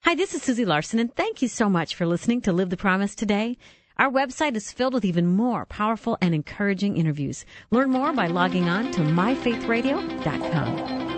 Hi, this is Susie Larson, and thank you so much for listening to Live the Promise today. Our website is filled with even more powerful and encouraging interviews. Learn more by logging on to myfaithradio.com.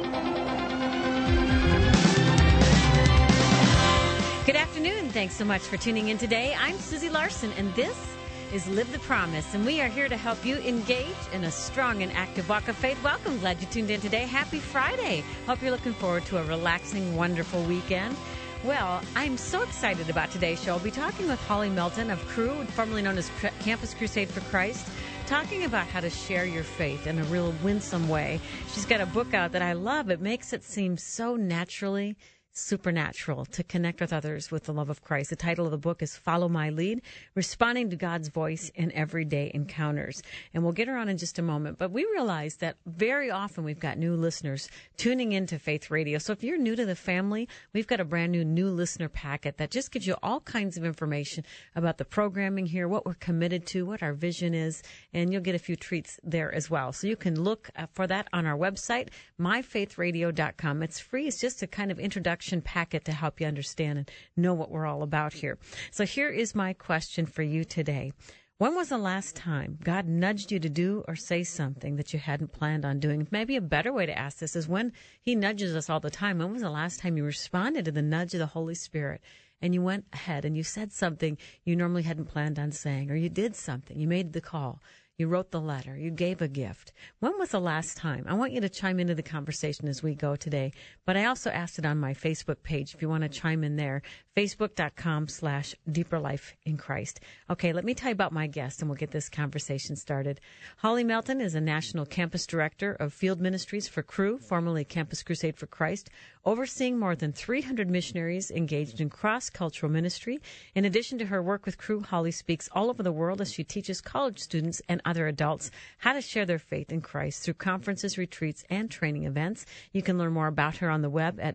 Good afternoon. Thanks so much for tuning in today. I'm Susie Larson, and this is Live the Promise, and we are here to help you engage in a strong and active walk of faith. Welcome. Glad you tuned in today. Happy Friday. Hope you're looking forward to a relaxing, wonderful weekend. Well, I'm so excited about today's show. I'll be talking with Holly Melton of Cru, formerly known as Campus Crusade for Christ, talking about how to share your faith in a real winsome way. She's got a book out that I love. It makes it seem so naturally supernatural to connect with others with the love of Christ. The title of the book is Follow My Lead, Responding to God's Voice in Everyday Encounters. And we'll get her on in just a moment. But we realize that very often we've got new listeners tuning into Faith Radio. So if you're new to the family, we've got a brand new listener packet that just gives you all kinds of information about the programming here, what we're committed to, what our vision is, and you'll get a few treats there as well. So you can look for that on our website, myfaithradio.com. It's free. It's just a kind of introduction packet to help you understand and know what we're all about here. So here is my question for you today. When was the last time God nudged you to do or say something that you hadn't planned on doing? Maybe a better way to ask this is when He nudges us all the time. When was the last time you responded to the nudge of the Holy Spirit and you went ahead and you said something you normally hadn't planned on saying, or you did something, you made the call, you wrote the letter, you gave a gift? When was the last time? I want you to chime into the conversation as we go today. But I also asked it on my Facebook page if you want to chime in there, facebook.com/deeperlifeinchrist. Okay, let me tell you about my guest and we'll get this conversation started. Holly Melton is a National Campus Director of Field Ministries for Cru, formerly Campus Crusade for Christ, overseeing more than 300 missionaries engaged in cross-cultural ministry. In addition to her work with Cru, Holly speaks all over the world as she teaches college students and other adults how to share their faith in Christ through conferences, retreats, and training events. You can learn more about her on the web at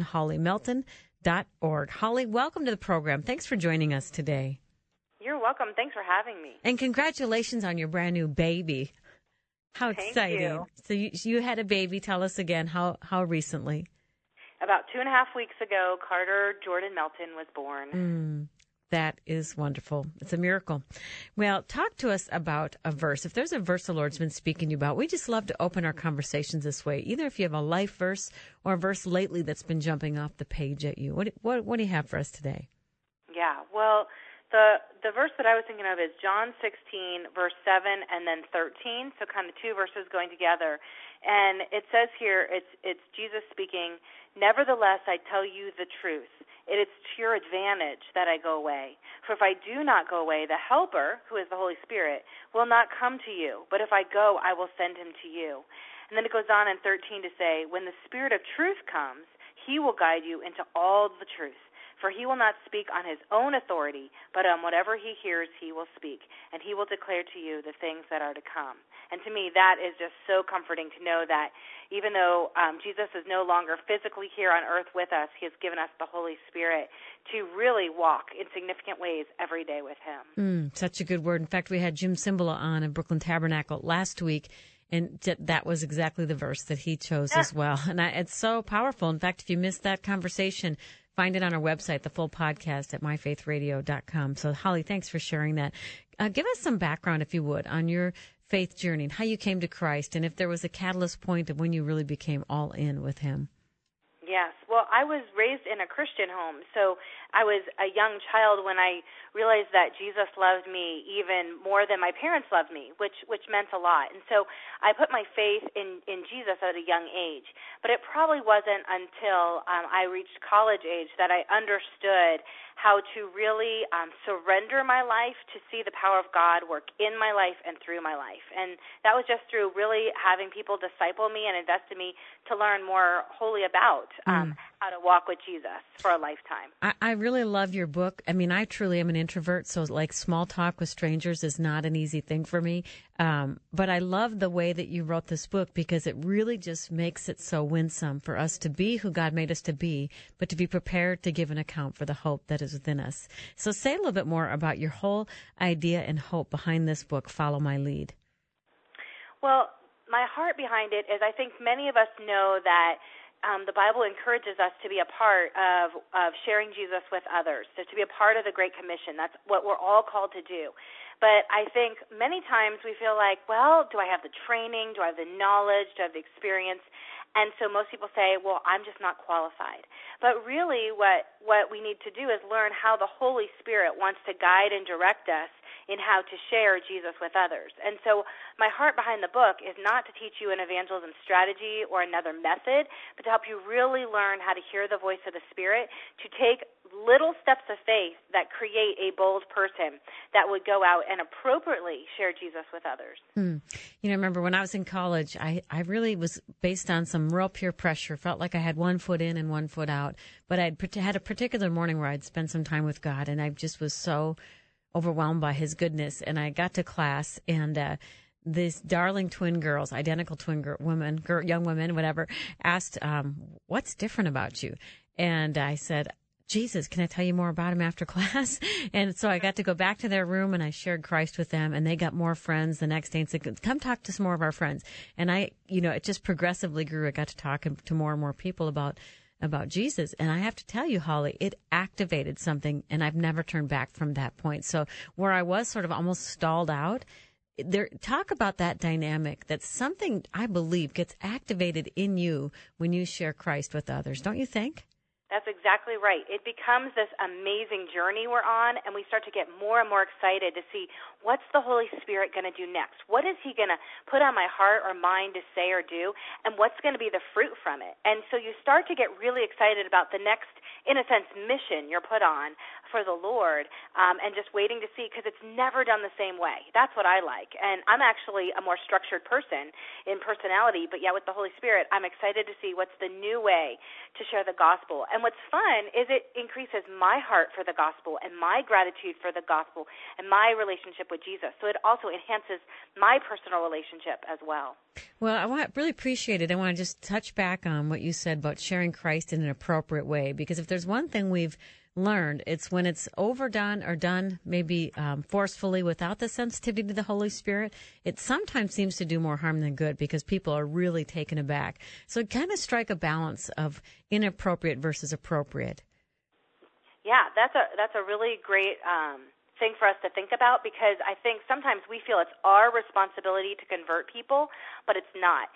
mattandhollymelton.org. Holly, welcome to the program. Thanks for joining us today. You're welcome. Thanks for having me. And congratulations on your brand new baby. How exciting. Thank you. So you had a baby. Tell us again, how recently? About 2.5 weeks ago, Carter Jordan Melton was born. That is wonderful. It's a miracle. Well, talk to us about a verse. If there's a verse the Lord's been speaking to you about, we just love to open our conversations this way. Either if you have a life verse or a verse lately that's been jumping off the page at you. What do you have for us today? Yeah, well, the verse that I was thinking of is John 16, verse 7 and then 13, so kind of two verses going together. And it says here, it's Jesus speaking, "Nevertheless, I tell you the truth. It is to your advantage that I go away. For if I do not go away, the Helper, who is the Holy Spirit, will not come to you. But if I go, I will send him to you." And then it goes on in 13 to say, "When the Spirit of truth comes, he will guide you into all the truth. For he will not speak on his own authority, but on whatever he hears he will speak, and he will declare to you the things that are to come." And to me, that is just so comforting to know that even though Jesus is no longer physically here on earth with us, he has given us the Holy Spirit to really walk in significant ways every day with him. Such a good word. In fact, we had Jim Cymbala on in Brooklyn Tabernacle last week, and that was exactly the verse that he chose as well. And it's so powerful. In fact, if you missed that conversation, find it on our website, the full podcast at myfaithradio.com. So, Holly, thanks for sharing that. Give us some background, if you would, on your faith journey and how you came to Christ, and if there was a catalyst point of when you really became all in with him. Yes. Well, I was raised in a Christian home, so I was a young child when I realized that Jesus loved me even more than my parents loved me, which meant a lot. And so I put my faith in Jesus at a young age. But it probably wasn't until I reached college age that I understood how to really surrender my life to see the power of God work in my life and through my life. And that was just through really having people disciple me and invest in me to learn more wholly about how to walk with Jesus for a lifetime. I really love your book. I mean, I truly am an introvert, so like small talk with strangers is not an easy thing for me. But I love the way that you wrote this book because it really just makes it so winsome for us to be who God made us to be, but to be prepared to give an account for the hope that is within us. So say a little bit more about your whole idea and hope behind this book, Follow My Lead. Well, my heart behind it is I think many of us know that the Bible encourages us to be a part of sharing Jesus with others, so to be a part of the Great Commission. That's what we're all called to do. But I think many times we feel like, well, do I have the training? Do I have the knowledge? Do I have the experience? And so most people say, well, I'm just not qualified. But really what we need to do is learn how the Holy Spirit wants to guide and direct us in how to share Jesus with others. And so my heart behind the book is not to teach you an evangelism strategy or another method, but to help you really learn how to hear the voice of the Spirit, to take little steps of faith that create a bold person that would go out and appropriately share Jesus with others. You know, remember when I was in college, I really was based on some real peer pressure, felt like I had one foot in and one foot out, but I had a particular morning where I'd spend some time with God, and I just was so overwhelmed by his goodness. And I got to class, and these darling twin girls, identical twin young women, whatever, asked, what's different about you? And I said, Jesus, can I tell you more about him after class? And so I got to go back to their room, and I shared Christ with them, and they got more friends the next day and said, come talk to some more of our friends. And it just progressively grew. I got to talk to more and more people about Jesus. And I have to tell you, Holly, it activated something, and I've never turned back from that point. So where I was sort of almost stalled out, talk about that dynamic, that something, I believe, gets activated in you when you share Christ with others. Don't you think? That's exactly right. It becomes this amazing journey we're on, and we start to get more and more excited to see what's the Holy Spirit going to do next. What is he going to put on my heart or mind to say or do, and what's going to be the fruit from it? And so you start to get really excited about the next, in a sense, mission you're put on for the Lord, and just waiting to see, because it's never done the same way. That's what I like. And I'm actually a more structured person in personality, but yet with the Holy Spirit, I'm excited to see what's the new way to share the gospel. And what's fun is it increases my heart for the gospel and my gratitude for the gospel and my relationship with Jesus. So it also enhances my personal relationship as well. Well, really appreciate it. I want to just touch back on what you said about sharing Christ in an appropriate way, because if there's one thing we've learned, it's when it's overdone or done maybe forcefully without the sensitivity to the Holy Spirit, it sometimes seems to do more harm than good, because people are really taken aback. So kind of strike a balance of inappropriate versus appropriate. Yeah, that's a really great thing for us to think about, because I think sometimes we feel it's our responsibility to convert people, but it's not.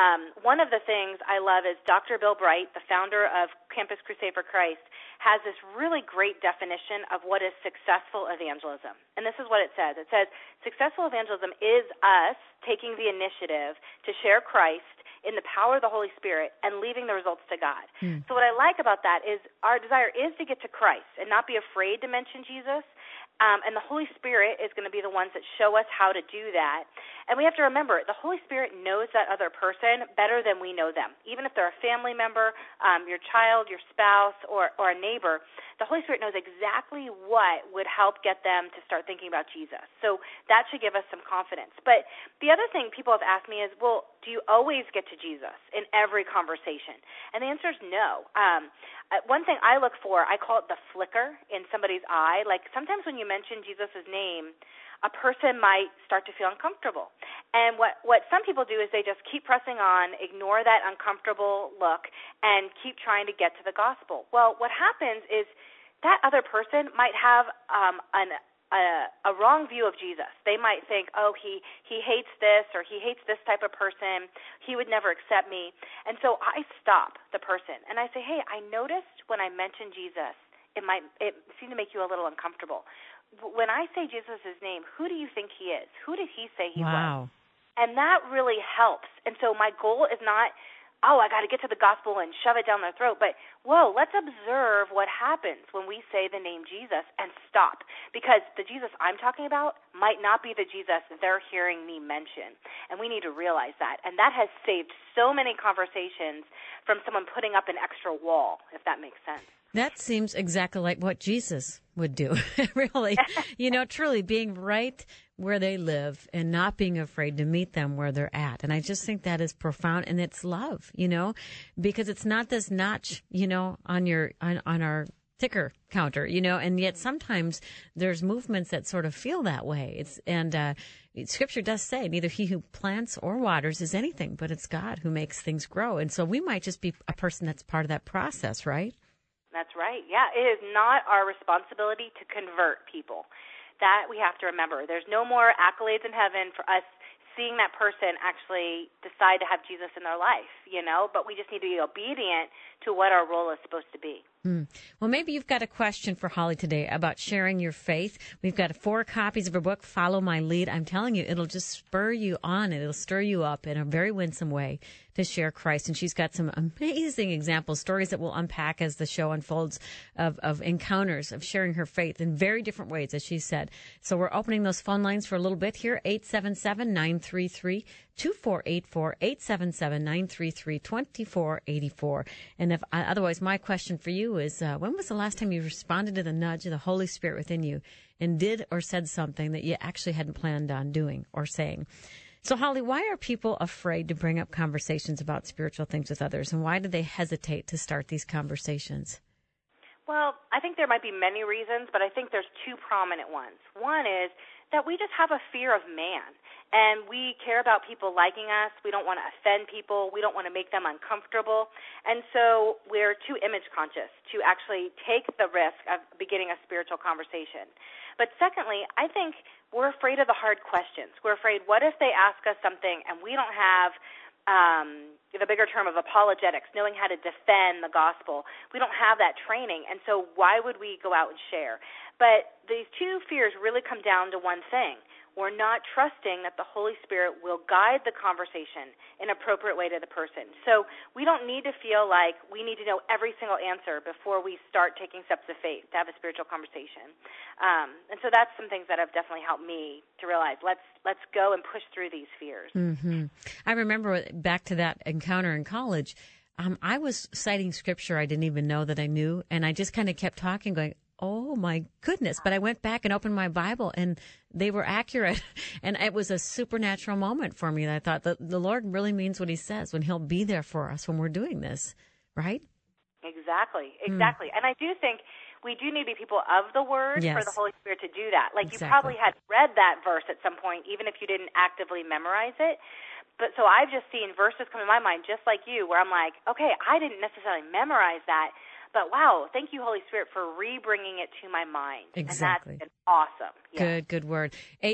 One of the things I love is Dr. Bill Bright, the founder of Campus Crusade for Christ, has this really great definition of what is successful evangelism. And this is what it says. It says, successful evangelism is us taking the initiative to share Christ in the power of the Holy Spirit and leaving the results to God. So what I like about that is our desire is to get to Christ and not be afraid to mention Jesus. And the Holy Spirit is going to be the ones that show us how to do that. And we have to remember, the Holy Spirit knows that other person better than we know them. Even if they're a family member, your child, your spouse, or a neighbor, the Holy Spirit knows exactly what would help get them to start thinking about Jesus. So that should give us some confidence. But the other thing people have asked me is, well, do you always get to Jesus in every conversation? And the answer is no. One thing I look for, I call it the flicker in somebody's eye. Like sometimes when you mention Jesus' name, a person might start to feel uncomfortable. And what some people do is they just keep pressing on, ignore that uncomfortable look, and keep trying to get to the gospel. Well, what happens is that other person might have a wrong view of Jesus. They might think, oh, he hates this, or he hates this type of person. He would never accept me. And so I stop the person, and I say, hey, I noticed when I mentioned Jesus, it seemed to make you a little uncomfortable. When I say Jesus' name, who do you think he is? Who did he say he was? And that really helps. And so my goal is not, oh, I got to get to the gospel and shove it down their throat. But, whoa, let's observe what happens when we say the name Jesus and stop. Because the Jesus I'm talking about might not be the Jesus they're hearing me mention. And we need to realize that. And that has saved so many conversations from someone putting up an extra wall, if that makes sense. That seems exactly like what Jesus would do, really. Truly being right where they live and not being afraid to meet them where they're at. And I just think that is profound, and it's love, because it's not this notch, on our ticker counter, and yet sometimes there's movements that sort of feel that way. Scripture does say neither he who plants or waters is anything, but it's God who makes things grow. And so we might just be a person that's part of that process, right? That's right. Yeah, it is not our responsibility to convert people. That we have to remember. There's no more accolades in heaven for us seeing that person actually decide to have Jesus in their life, but we just need to be obedient to what our role is supposed to be. Well, maybe you've got a question for Holly today about sharing your faith. We've got 4 copies of her book, Follow My Lead. I'm telling you, it'll just spur you on. It'll stir you up in a very winsome way to share Christ. And she's got some amazing examples, stories that we'll unpack as the show unfolds of encounters, of sharing her faith in very different ways, as she said. So we're opening those phone lines for a little bit here, 877-933-2484, 877-933-2484. And if otherwise, my question for you is, when was the last time you responded to the nudge of the Holy Spirit within you and did or said something that you actually hadn't planned on doing or saying? So, Holly, why are people afraid to bring up conversations about spiritual things with others, and why do they hesitate to start these conversations? Well, I think there might be many reasons, but I think there's 2 prominent ones. One is that we just have a fear of man, and we care about people liking us. We don't want to offend people. We don't want to make them uncomfortable. And so we're too image conscious to actually take the risk of beginning a spiritual conversation. But secondly, I think we're afraid of the hard questions. We're afraid, what if they ask us something and we don't have the bigger term of apologetics, knowing how to defend the gospel. We don't have that training, and so why would we go out and share? But these 2 fears really come down to one thing. We're not trusting that the Holy Spirit will guide the conversation in an appropriate way to the person. So we don't need to feel like we need to know every single answer before we start taking steps of faith to have a spiritual conversation. And so that's some things that have definitely helped me to realize, let's go and push through these fears. Mm-hmm. I remember back to that encounter in college, I was citing scripture I didn't even know that I knew, and I just kind of kept talking, going, oh, my goodness. But I went back and opened my Bible, and they were accurate. And it was a supernatural moment for me. And I thought the Lord really means what he says when he'll be there for us when we're doing this, right? Exactly. And I do think we do need to be people of the Word for the Holy Spirit to do that. Like you probably had read that verse at some point, even if you didn't actively memorize it. But so I've just seen verses come in my mind just like you, where I'm like, okay, I didn't necessarily memorize that, but wow, thank you, Holy Spirit, for re-bringing it to my mind. Exactly. And that's been awesome. Yeah. Good word.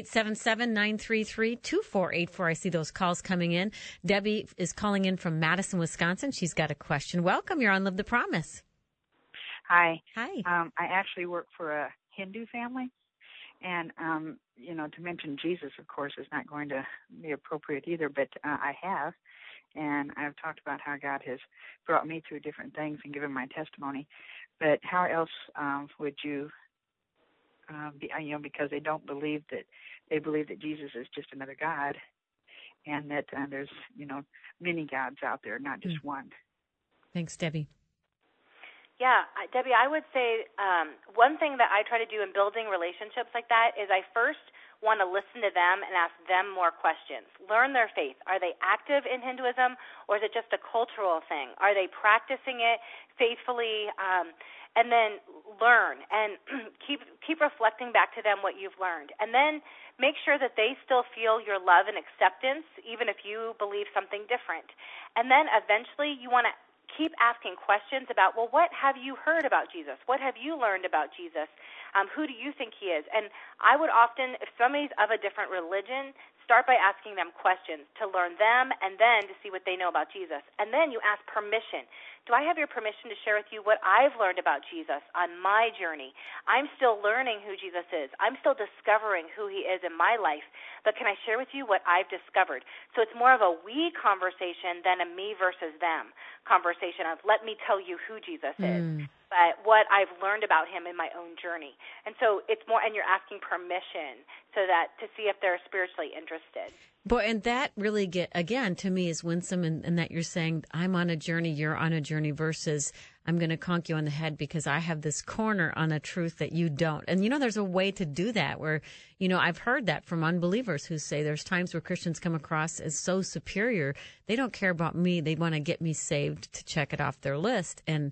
877-933-2484. I see those calls coming in. Debbie is calling in from Madison, Wisconsin. She's got a question. Welcome. You're on Live the Promise. Hi. Hi. I actually work for a Hindu family, and, to mention Jesus, of course, is not going to be appropriate either, but I have. And I've talked about how God has brought me through different things and given my testimony. But how else would you be, because they don't believe that, they believe that Jesus is just another God, and that there's, many gods out there, not just one. Thanks, Debbie. Yeah, Debbie, I would say one thing that I try to do in building relationships like that is I first want to listen to them and ask them more questions. Learn their faith. Are they active in Hinduism, or is it just a cultural thing? Are they practicing it faithfully? And then learn and keep reflecting back to them what you've learned. And then make sure that they still feel your love and acceptance, even if you believe something different. And then eventually you want to keep asking questions about, well, what have you heard about Jesus? What have you learned about Jesus? Who do you think he is? And I would often, if somebody's of a different religion, start by asking them questions to learn them and then to see what they know about Jesus. And then you ask permission. Do I have your permission to share with you what I've learned about Jesus on my journey? I'm still learning who Jesus is. I'm still discovering who he is in my life. But can I share with you what I've discovered? So it's more of a we conversation than a me versus them conversation of let me tell you who Jesus is. But what I've learned about him in my own journey. And so it's more, and you're asking permission so that to see if they're spiritually interested. Boy, and that really again, to me is winsome in that you're saying, I'm on a journey, you're on a journey versus I'm going to conk you on the head because I have this corner on a truth that you don't. And, there's a way to do that where, I've heard that from unbelievers who say there's times where Christians come across as so superior. They don't care about me. They want to get me saved to check it off their list. And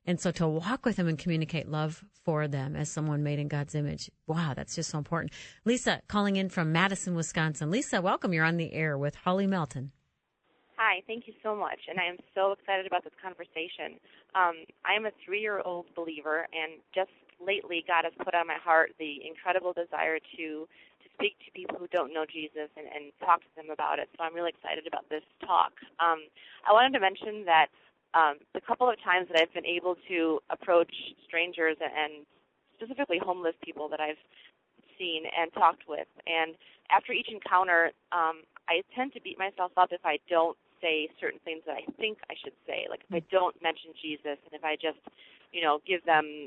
And so to walk with them and communicate love for them as someone made in God's image. Wow, that's just so important. Lisa, calling in from Madison, Wisconsin. Lisa, welcome. You're on the air with Holly Melton. Hi, thank you so much, and I am so excited about this conversation. I am a 3-year-old believer, and just lately God has put on my heart the incredible desire to speak to people who don't know Jesus and talk to them about it, so I'm really excited about this talk. I wanted to mention that the couple of times that I've been able to approach strangers and specifically homeless people that I've seen and talked with, and after each encounter, I tend to beat myself up if I don't say certain things that I think I should say, like if I don't mention Jesus and if I just, give them,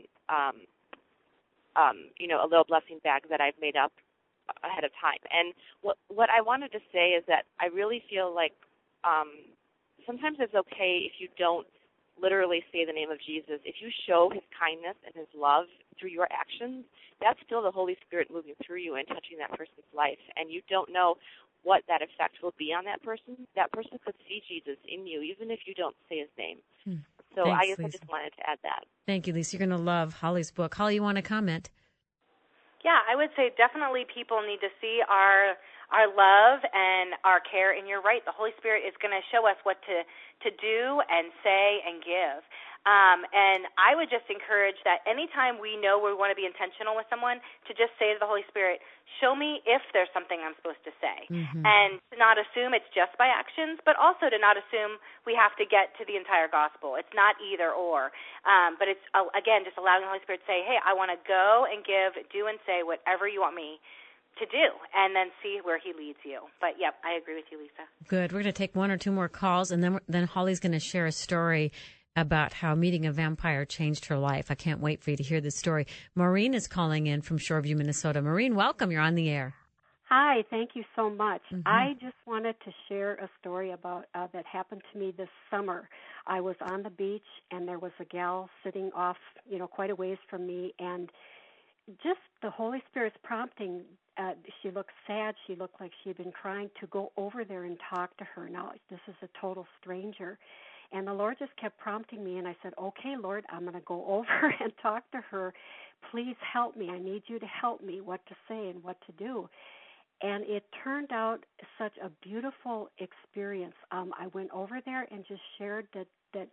a little blessing bag that I've made up ahead of time. And what I wanted to say is that I really feel like sometimes it's okay if you don't literally say the name of Jesus. If you show his kindness and his love through your actions, that's still the Holy Spirit moving through you and touching that person's life. And you don't know what that effect will be on that person. That person could see Jesus in you, even if you don't say his name. So Thanks, I just wanted to add that. Thank you, Lisa. You're going to love Holly's book. Holly, you want to comment? Yeah, I would say definitely people need to see our love and our care. And you're right, the Holy Spirit is going to show us what to do and say and give. And I would just encourage that anytime we know we want to be intentional with someone, to just say to the Holy Spirit, show me if there's something I'm supposed to say. And to not assume it's just by actions, but also to not assume we have to get to the entire gospel. It's not either or. But it's, again, just allowing the Holy Spirit to say, hey, I want to go and give, do and say whatever you want me to do, and then see where he leads you. But, yep, I agree with you, Lisa. Good. We're going to take one or two more calls, and then Holly's going to share a story about how meeting a vampire changed her life. I can't wait for you to hear this story. Maureen is calling in from Shoreview, Minnesota. Maureen, welcome. You're on the air. Hi, thank you so much. I just wanted to share a story about that happened to me this summer. I was on the beach, and there was a gal sitting off, quite a ways from me, and just the Holy Spirit's prompting, she looked sad. She looked like she had been crying, to go over there and talk to her. Now, this is a total stranger. And the Lord just kept prompting me, and I said, okay, Lord, I'm going to go over and talk to her. Please help me. I need you to help me what to say and what to do. And it turned out such a beautiful experience. I went over there and just shared that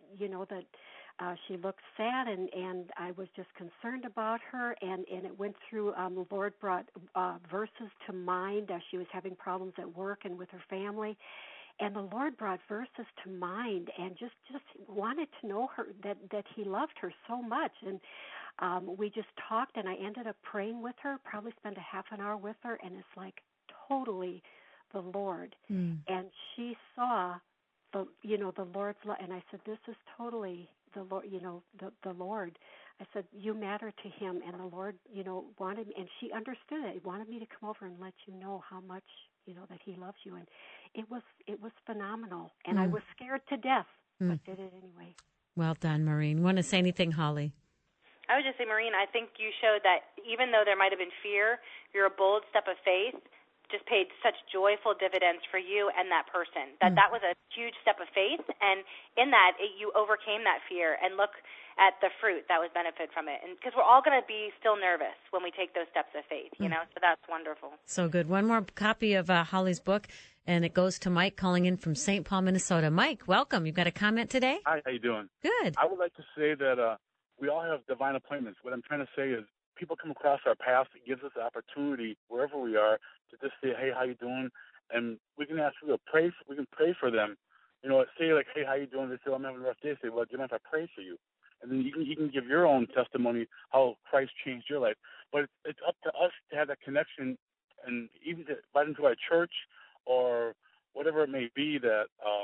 she looked sad, and I was just concerned about her, and it went through, the Lord brought verses to mind as she was having problems at work and with her family. And the Lord brought verses to mind and just wanted to know her, that he loved her so much. And we just talked, and I ended up praying with her, probably spent a half an hour with her, and it's like totally the Lord. And she saw the Lord's love. And I said, this is totally the Lord, the Lord. I said, you matter to him. And the Lord, wanted me, and she understood it. He wanted me to come over and let you know how much, that he loves you. And it was phenomenal. And I was scared to death, but did it anyway. Well done, Maureen. Want to say anything, Holly? I would just say, Maureen, I think you showed that even though there might have been fear, your bold step of faith just paid such joyful dividends for you and that person. That was a huge step of faith, and in that, you overcame that fear. And look at the fruit that was benefit from it. And because we're all going to be still nervous when we take those steps of faith, so that's wonderful. So good. One more copy of Holly's book, and it goes to Mike calling in from St. Paul, Minnesota. Mike, welcome. You've got a comment today? Hi, how you doing? Good. I would like to say that we all have divine appointments. What I'm trying to say is people come across our path. It gives us the opportunity, wherever we are, to just say, hey, how you doing? And we can ask people to pray. We can pray for them. Say like, hey, how you doing? They say, well, I'm having a rough day. Say, well, do you mind if I pray for you? And then you can give your own testimony how Christ changed your life. But it's up to us to have that connection, and even to invite them to our church or whatever it may be, that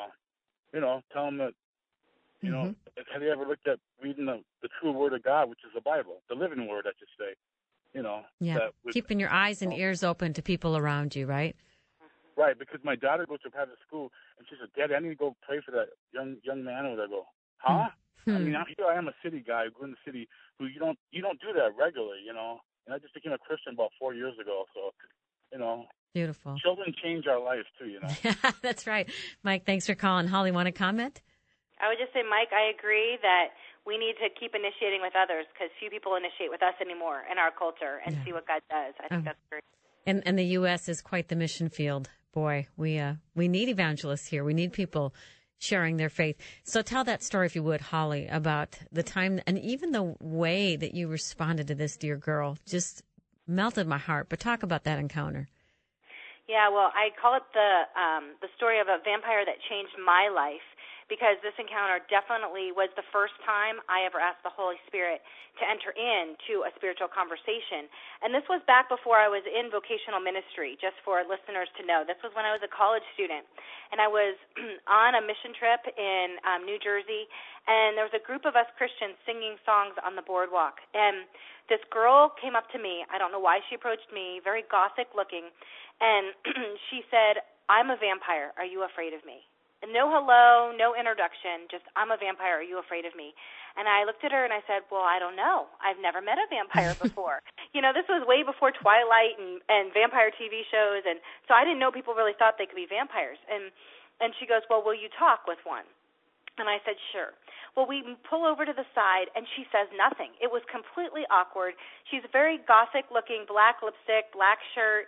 tell them that have you ever looked at reading the true Word of God, which is the Bible, the living Word, I should say. Keeping your eyes and ears open to people around you, right? Right, because my daughter goes to private school, and she said, Daddy, I need to go pray for that young man over there. I go, huh? I mean, I am a city guy who grew in the city, who you don't do that regularly, and I just became a Christian about 4 years ago, so, Beautiful. Children change our lives too, That's right. Mike, thanks for calling. Holly, want to comment? I would just say, Mike, I agree that we need to keep initiating with others because few people initiate with us anymore in our culture and see what God does. I think that's great. And the U.S. is quite the mission field. Boy, we need evangelists here. We need people sharing their faith. So tell that story, if you would, Holly, about the time and even the way that you responded to this dear girl just melted my heart. But talk about that encounter. Yeah, well, I call it the story of a vampire that changed my life, because this encounter definitely was the first time I ever asked the Holy Spirit to enter into a spiritual conversation. And this was back before I was in vocational ministry, just for listeners to know. This was when I was a college student, and I was on a mission trip in New Jersey, and there was a group of us Christians singing songs on the boardwalk. And this girl came up to me. I don't know why she approached me, very gothic looking, and she said, "I'm a vampire. Are you afraid of me?" And no hello, no introduction, just, "I'm a vampire. Are you afraid of me?" And I looked at her and I said, "Well, I don't know. I've never met a vampire before." This was way before Twilight and vampire TV shows, and so I didn't know people really thought they could be vampires. And she goes, "Well, will you talk with one?" And I said, "Sure." Well, we pull over to the side, and she says nothing. It was completely awkward. She's very gothic-looking, black lipstick, black shirt.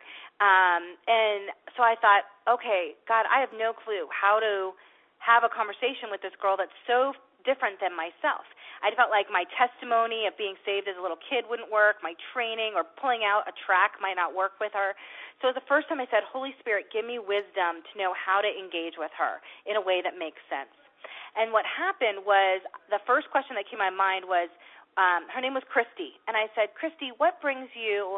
And so I thought, okay, God, I have no clue how to have a conversation with this girl that's so different than myself. I felt like my testimony of being saved as a little kid wouldn't work. My training or pulling out a track might not work with her. So the first time I said, "Holy Spirit, give me wisdom to know how to engage with her in a way that makes sense." And what happened was, the first question that came to my mind was, her name was Christy. And I said, "Christy, what brings you,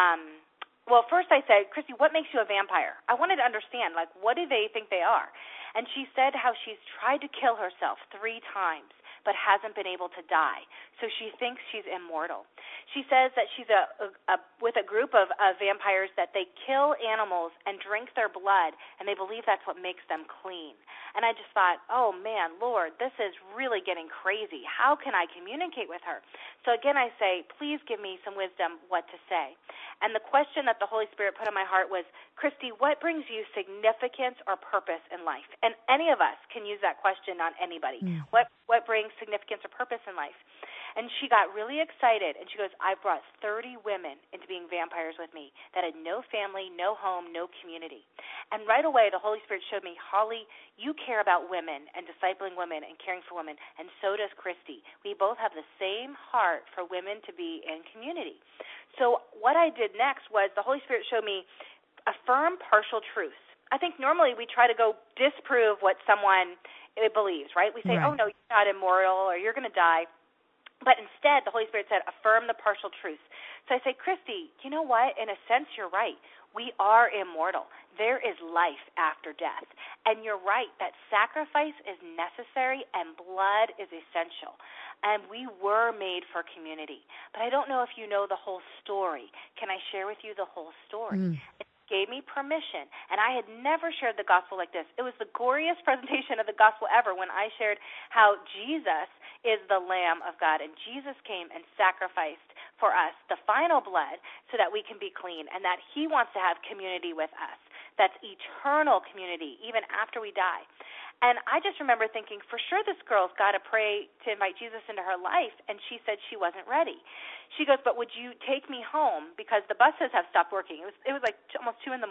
well, first I said, "Christy, what makes you a vampire?" I wanted to understand, like, what do they think they are? And she said how she's tried to kill herself 3 times, but hasn't been able to die. So she thinks she's immortal. She says that she's with a group of vampires that they kill animals and drink their blood, and they believe that's what makes them clean. And I just thought, oh, man, Lord, this is really getting crazy. How can I communicate with her? So again, I say, please give me some wisdom what to say. And the question that the Holy Spirit put on my heart was, Christy, what brings you significance or purpose in life? And any of us can use that question on anybody. What brings significance or purpose in life? And she got really excited, and she goes, "I brought 30 women into being vampires with me that had no family, no home, no community." And right away, the Holy Spirit showed me, Holly, you care about women and discipling women and caring for women, and so does Christy. We both have the same heart for women to be in community. So what I did next was the Holy Spirit showed me affirm partial truths. I think normally we try to go disprove what someone believes, right? We say, right. Oh, no, you're not immoral, or you're going to die. But instead, the Holy Spirit said, affirm the partial truths. So I say, Christy, you know what? In a sense, you're right. We are immortal. There is life after death. And you're right that sacrifice is necessary and blood is essential. And we were made for community. But I don't know if you know the whole story. Can I share with you the whole story? It gave me permission. And I had never shared the gospel like this. It was the goriest presentation of the gospel ever when I shared how Jesus is the Lamb of God, and Jesus came and sacrificed for us the final blood so that we can be clean, and that he wants to have community with us. That's eternal community, even after we die. And I just remember thinking, for sure this girl's got to pray to invite Jesus into her life, and she said she wasn't ready. She goes, but would you take me home, because the buses have stopped working. It was like almost 2 a.m.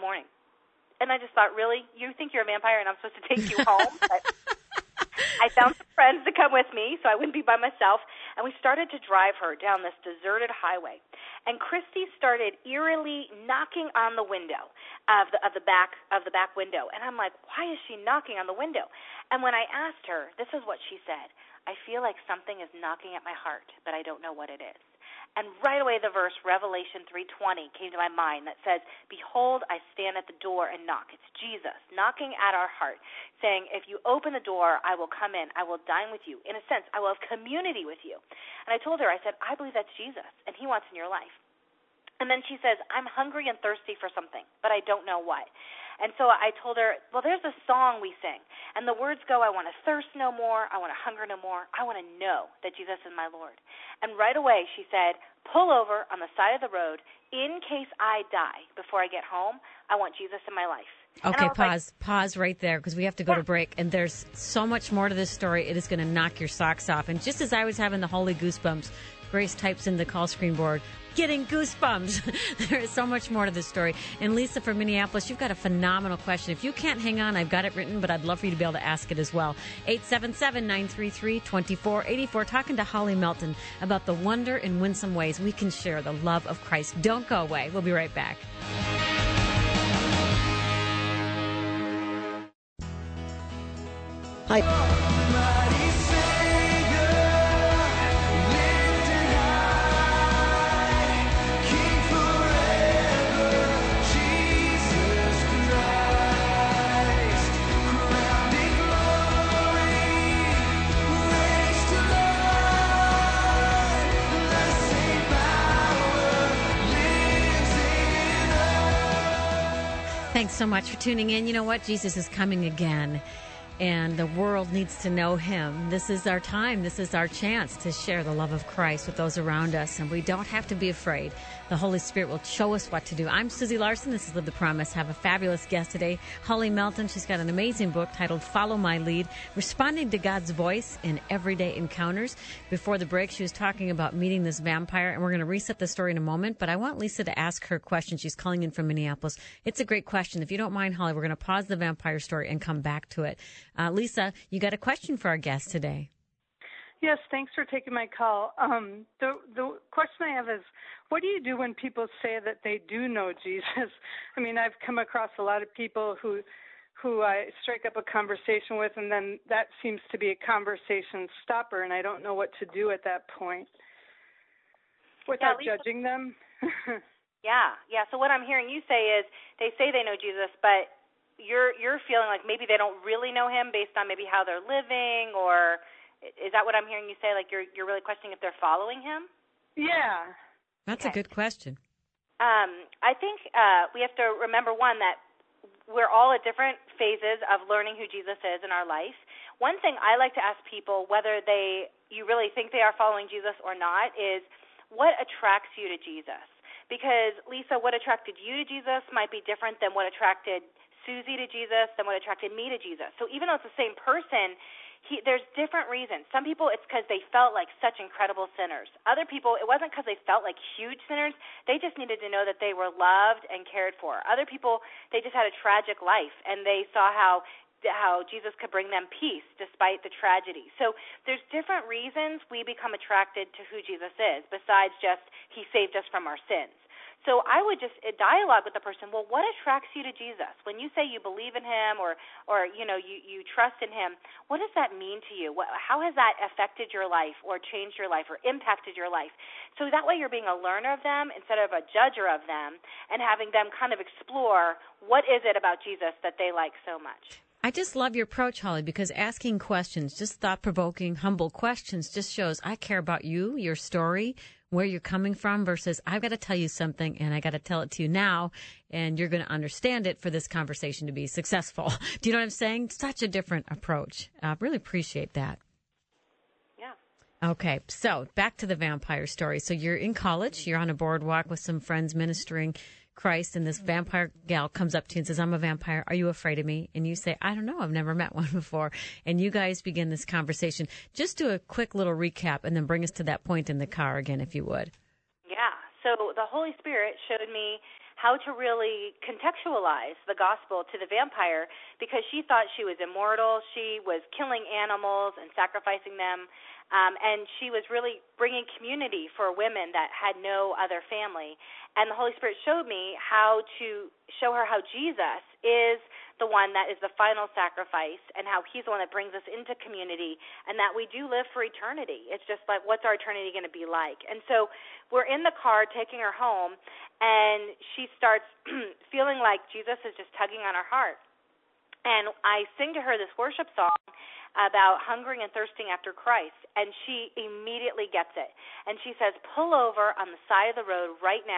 And I just thought, really? You think you're a vampire and I'm supposed to take you home? But I found some friends to come with me so I wouldn't be by myself, and we started to drive her down this deserted highway. And Christy started eerily knocking on the window of the back window, and I'm like, why is she knocking on the window? And when I asked her, this is what she said: I feel like something is knocking at my heart, but I don't know what it is. And right away the verse Revelation 3:20 came to my mind that says, behold, I stand at the door and knock. It's Jesus knocking at our heart, saying, if you open the door, I will come in. I will dine with you. In a sense, I will have community with you. And I told her, I said, I believe that's Jesus, and he wants in your life. And then she says, I'm hungry and thirsty for something, but I don't know what. And so I told her, well, there's a song we sing, and the words go, I want to thirst no more, I want to hunger no more, I want to know that Jesus is my Lord. And right away she said, pull over on the side of the road. In case I die before I get home, I want Jesus in my life. Okay, pause right there because we have to go to break. And there's so much more to this story. It is going to knock your socks off. And just as I was having the holy goosebumps, Grace types in the call screen board, getting goosebumps. There is so much more to this story. And Lisa from Minneapolis, you've got a phenomenal question. If you can't hang on, I've got it written, but I'd love for you to be able to ask it as well. 877-933-2484. Talking to Holly Melton about the wonder and winsome ways we can share the love of Christ. Don't go away. We'll be right back. Hi. Thanks so much for tuning in. You know what? Jesus is coming again, and the world needs to know him. This is our time. This is our chance to share the love of Christ with those around us, and we don't have to be afraid. The Holy Spirit will show us what to do. I'm Susie Larson. This is Live the Promise. Have a fabulous guest today, Holly Melton. She's got an amazing book titled Follow My Lead, Responding to God's Voice in Everyday Encounters. Before the break, she was talking about meeting this vampire, and we're going to reset the story in a moment, but I want Lisa to ask her question. She's calling in from Minneapolis. It's a great question. If you don't mind, Holly, we're going to pause the vampire story and come back to it. Lisa, you got a question for our guest today. Yes, thanks for taking my call. The question I have is, what do you do when people say that they do know Jesus? I mean, I've come across a lot of people who I strike up a conversation with, and then that seems to be a conversation stopper, and I don't know what to do at that point without judging them. Yeah. So what I'm hearing you say is they say they know Jesus, but you're feeling like maybe they don't really know him based on maybe how they're living, or is that what I'm hearing you say? Like you're really questioning if they're following him? Yeah. That's a good question. I think we have to remember, one, that we're all at different phases of learning who Jesus is in our life. One thing I like to ask people, whether you really think they are following Jesus or not, is what attracts you to Jesus? Because, Lisa, what attracted you to Jesus might be different than what attracted Susie to Jesus, than what attracted me to Jesus. So even though it's the same person, there's different reasons. Some people, it's because they felt like such incredible sinners. Other people, it wasn't because they felt like huge sinners. They just needed to know that they were loved and cared for. Other people, they just had a tragic life, and they saw how Jesus could bring them peace despite the tragedy. So there's different reasons we become attracted to who Jesus is, besides just he saved us from our sins. So I would just dialogue with the person, well, what attracts you to Jesus? When you say you believe in him or you trust in him, what does that mean to you? How has that affected your life or changed your life or impacted your life? So that way you're being a learner of them instead of a judger of them, and having them kind of explore what is it about Jesus that they like so much. I just love your approach, Holly, because asking questions, just thought-provoking, humble questions, just shows I care about you, your story, where you're coming from, versus I've got to tell you something and I got to tell it to you now, and you're going to understand it for this conversation to be successful. Do you know what I'm saying? Such a different approach. I really appreciate that. Yeah. Okay, so back to the vampire story. So you're in college, you're on a boardwalk with some friends ministering Christ, and this vampire gal comes up to you and says, I'm a vampire. Are you afraid of me? And you say, I don't know. I've never met one before. And you guys begin this conversation. Just do a quick little recap and then bring us to that point in the car again, if you would. Yeah. So the Holy Spirit showed me how to really contextualize the gospel to the vampire, because she thought she was immortal. She was killing animals and sacrificing them. And she was really bringing community for women that had no other family. And the Holy Spirit showed me how to show her how Jesus is the one that is the final sacrifice, and how he's the one that brings us into community, and that we do live for eternity. It's just like, what's our eternity going to be like? And so we're in the car taking her home, and she starts feeling like Jesus is just tugging on her heart. And I sing to her this worship song about hungering and thirsting after Christ, and she immediately gets it. And she says, pull over on the side of the road right now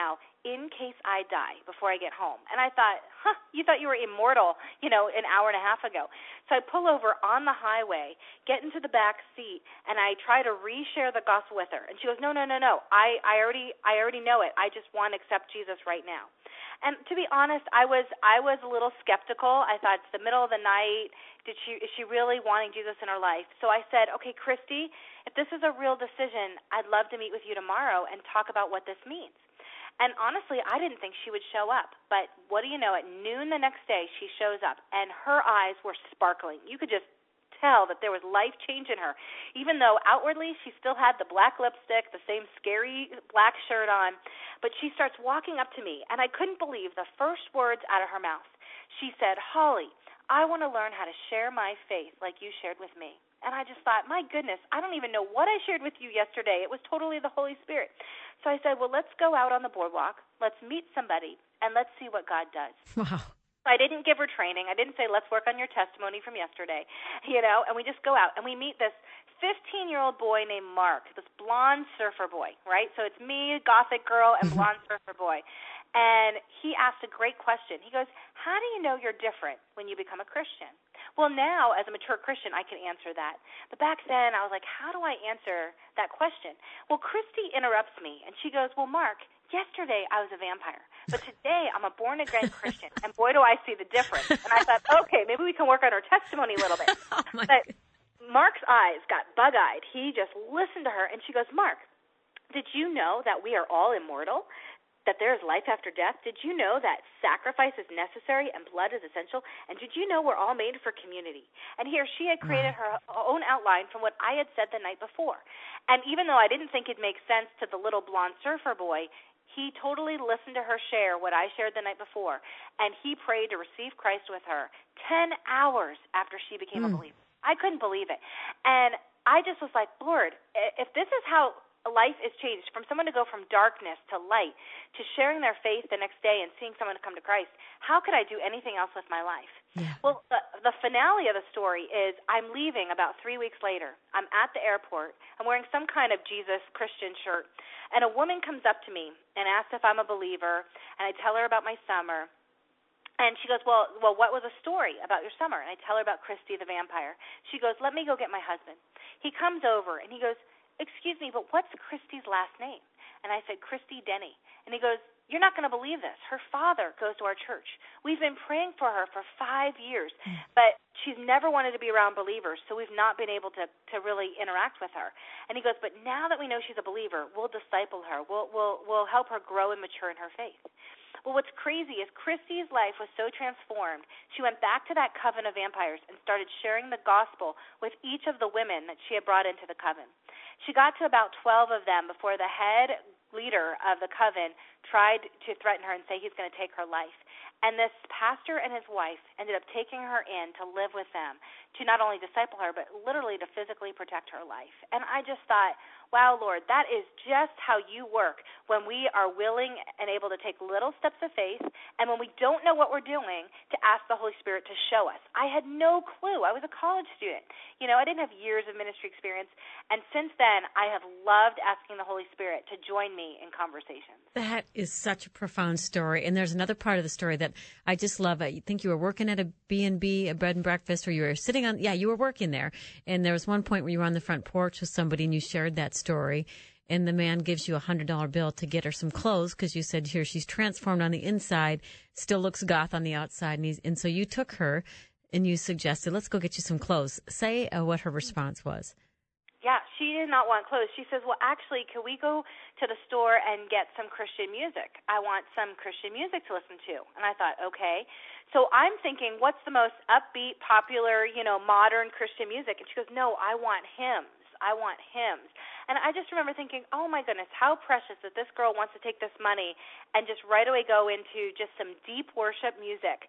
in case I die before I get home. And I thought, you thought you were immortal, an hour and a half ago. So I pull over on the highway, get into the back seat, and I try to reshare the gospel with her. And she goes, no. I already know it. I just want to accept Jesus right now. And to be honest, I was a little skeptical. I thought, it's the middle of the night. Is she really wanting Jesus in her life? So I said, okay, Christy, if this is a real decision, I'd love to meet with you tomorrow and talk about what this means. And honestly, I didn't think she would show up. But what do you know? At noon the next day, she shows up, and her eyes were sparkling. You could just tell that there was life change in her, even though outwardly she still had the black lipstick, the same scary black shirt on. But she starts walking up to me, and I couldn't believe the first words out of her mouth. She said, Holly, I want to learn how to share my faith like you shared with me. And I just thought, my goodness, I don't even know what I shared with you yesterday. It was totally the Holy Spirit. So I said, well, let's go out on the boardwalk. Let's meet somebody, and let's see what God does. Wow. I didn't give her training. I didn't say, let's work on your testimony from yesterday, and we just go out, and we meet this 15-year-old boy named Mark, this blonde surfer boy, right? So it's me, gothic girl, and blonde surfer boy. And he asked a great question. He goes, how do you know you're different when you become a Christian? Well, now, as a mature Christian, I can answer that. But back then, I was like, how do I answer that question? Well, Christy interrupts me, and she goes, well, Mark, yesterday I was a vampire, but today I'm a born-again Christian, and boy, do I see the difference. And I thought, okay, maybe we can work on our testimony a little bit. But Mark's eyes got bug-eyed. He just listened to her, and she goes, Mark, did you know that we are all immortal? That there is life after death? Did you know that sacrifice is necessary and blood is essential? And did you know we're all made for community? And here she had created her own outline from what I had said the night before. And even though I didn't think it made sense to the little blonde surfer boy, he totally listened to her share what I shared the night before, and he prayed to receive Christ with her 10 hours after she became a believer. I couldn't believe it. And I just was like, Lord, if this is how life is changed, from someone to go from darkness to light, to sharing their faith the next day and seeing someone come to Christ, how could I do anything else with my life? Yeah. Well, the finale of the story is I'm leaving about 3 weeks later. I'm at the airport. I'm wearing some kind of Jesus Christian shirt, and a woman comes up to me and asks if I'm a believer, and I tell her about my summer. And she goes, well, what was the story about your summer? And I tell her about Christy the vampire. She goes, let me go get my husband. He comes over, and he goes, excuse me, but what's Christy's last name? And I said, Christy Denny. And he goes, you're not going to believe this. Her father goes to our church. We've been praying for her for 5 years, but she's never wanted to be around believers, so we've not been able to really interact with her. And he goes, but now that we know she's a believer, we'll disciple her. We'll help her grow and mature in her faith. Well, what's crazy is Christy's life was so transformed, she went back to that coven of vampires and started sharing the gospel with each of the women that she had brought into the coven. She got to about 12 of them before the head leader of the coven tried to threaten her and say he's going to take her life. And this pastor and his wife ended up taking her in to live with them, to not only disciple her, but literally to physically protect her life. And I just thought, wow, Lord, that is just how you work when we are willing and able to take little steps of faith, and when we don't know what we're doing, to ask the Holy Spirit to show us. I had no clue. I was a college student. I didn't have years of ministry experience, and since then, I have loved asking the Holy Spirit to join me in conversations. That is such a profound story, and there's another part of the story that I just love. I think you were working at a B&B, a bed and breakfast, or you were sitting on, you were working there, and there was one point where you were on the front porch with somebody, and you shared that story, and the man gives you $100 bill to get her some clothes because you said here she's transformed on the inside, still looks goth on the outside, and so you took her and you suggested, let's go get you some clothes. Say what her response was. Yeah, she did not want clothes. She says, well, actually, could we go to the store and get some Christian music? I want some Christian music to listen to. And I thought, okay. So I'm thinking, what's the most upbeat, popular, modern Christian music? And she goes, no, I want hymns. I want hymns. And I just remember thinking, oh, my goodness, how precious that this girl wants to take this money and just right away go into just some deep worship music